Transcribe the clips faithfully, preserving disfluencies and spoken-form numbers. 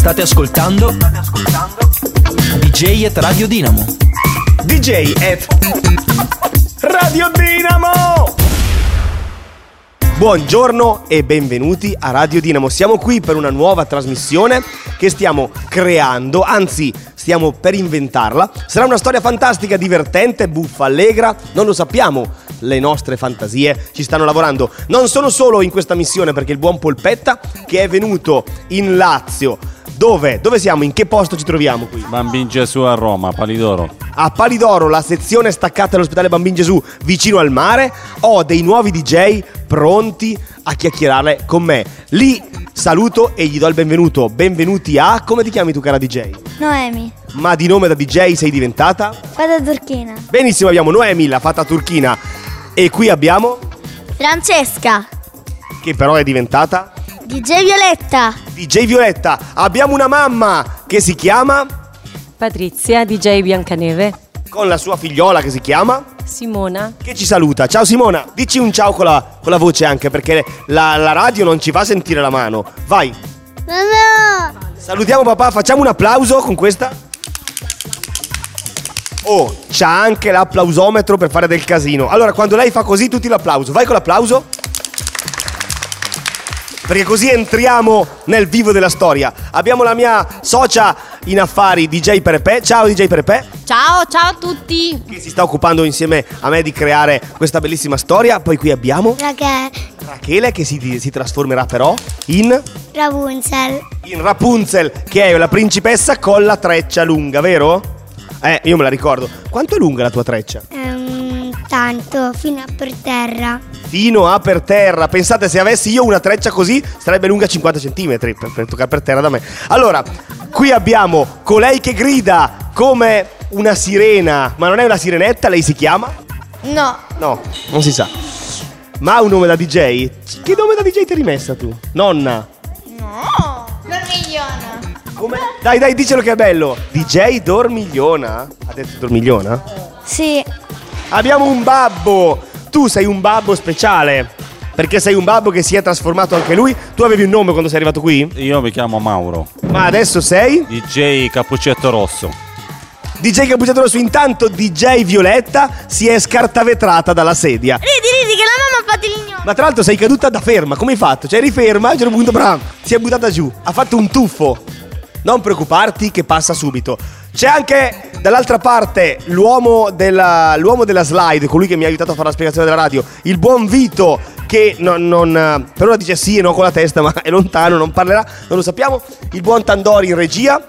State ascoltando, State ascoltando D J at Radio Dinamo. D J at Radio Dinamo. Buongiorno e benvenuti a Radio Dinamo. Siamo qui per una nuova trasmissione che stiamo creando, anzi stiamo per inventarla. Sarà una storia fantastica, divertente, buffa, allegra, non lo sappiamo. Le nostre fantasie ci stanno lavorando. Non sono solo in questa missione, perché il buon Polpetta, che è venuto in Lazio. Dove? Dove siamo? In che posto ci troviamo qui? Bambin Gesù a Roma, Palidoro. A Palidoro, la sezione staccata dell'ospedale Bambin Gesù, vicino al mare. Ho dei nuovi D J pronti a chiacchierare con me. Li saluto e gli do il benvenuto. Benvenuti a... Come ti chiami tu, cara D J? Noemi. Ma di nome da D J sei diventata? Fata turchina. Benissimo, abbiamo Noemi, la fata turchina. E qui abbiamo... Francesca. Che però è diventata... D J Violetta. D J Violetta. Abbiamo una mamma che si chiama... Patrizia, D J Biancaneve. Con la sua figliola che si chiama... Simona. Che ci saluta. Ciao Simona. Dici un ciao con la, con la voce anche, perché la, la radio non ci fa sentire la mano. Vai. Mamma. Salutiamo papà, facciamo un applauso con questa. Oh, c'ha anche l'applausometro per fare del casino. Allora, quando lei fa così, tutti l'applauso. Vai con l'applauso. Perché così entriamo nel vivo della storia. Abbiamo la mia socia in affari, D J Perepe. Ciao D J Perepe. Ciao, ciao a tutti. Che si sta occupando insieme a me di creare questa bellissima storia. Poi qui abbiamo Rachele. Rachele, che si, si trasformerà però in... Rapunzel. In Rapunzel, che è la principessa con la treccia lunga, vero? Eh, io me la ricordo. Quanto è lunga la tua treccia? Um, tanto, fino a per terra. Fino a per terra. Pensate, se avessi io una treccia così sarebbe lunga cinquanta centimetri per, per toccare per terra da me. Allora, qui abbiamo colei che grida come una sirena. Ma non è una sirenetta, lei si chiama? No. No, non si sa. Ma ha un nome da D J? Che nome da D J ti hai rimessa tu? Nonna? No. Dormigliona. Come? Dai, dai, dicelo che è bello. D J Dormigliona? Ha detto Dormigliona? Sì. Abbiamo un babbo. Tu sei un babbo speciale, perché sei un babbo che si è trasformato anche lui. Tu avevi un nome quando sei arrivato qui? Io mi chiamo Mauro. Ma adesso sei? D J Cappuccetto Rosso. D J Cappuccetto Rosso. Intanto D J Violetta si è scartavetrata dalla sedia. Ridi, ridi, che la mamma ha fatto il gnocco. Ma tra l'altro sei caduta da ferma. Come hai fatto? Cioè eri ferma, a un certo punto bram, si è buttata giù. Ha fatto un tuffo. Non preoccuparti che passa subito. C'è anche dall'altra parte l'uomo della, l'uomo della slide, colui che mi ha aiutato a fare la spiegazione della radio, il buon Vito, che non, non, per ora dice sì e no con la testa, ma è lontano, non parlerà, non lo sappiamo. Il buon Tandori in regia.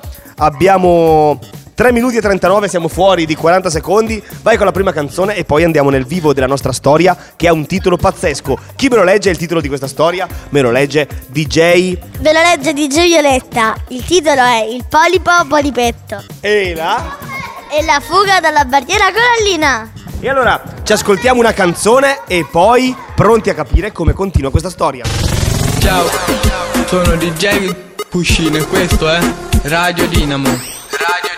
Abbiamo tre minuti e trentanove, siamo fuori di quaranta secondi. Vai con la prima canzone e poi andiamo nel vivo della nostra storia, che ha un titolo pazzesco. Chi me lo legge il titolo di questa storia? Me lo legge D J... Ve lo legge D J Violetta. Il titolo è Il polipo polipetto. E là? E la fuga dalla barriera corallina. E allora ci ascoltiamo una canzone e poi pronti a capire come continua questa storia. Ciao, sono D J Puscino e questo è Radio Dinamo. Radio